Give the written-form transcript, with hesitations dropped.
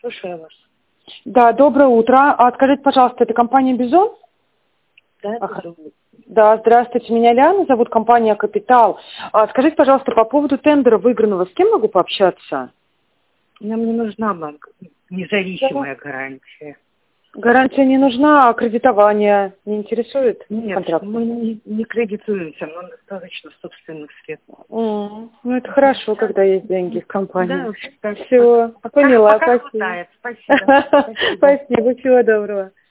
Слушаю вас. Да, доброе утро. Скажите, пожалуйста, это компания «Бизон»? Да, Да, здравствуйте, меня Лиана, зовут, компания «Капитал». Скажите, пожалуйста, по поводу тендера выигранного, с кем могу пообщаться? Нам не нужна независимая гарантия. Гарантия не нужна, а кредитование не интересует? Нет, контракт? мы не кредитуемся, нам достаточно собственных средств. Ну, это хорошо, когда есть деньги в компании. Да, Все, поняла, пока спасибо. хватает. Спасибо. Спасибо, всего доброго.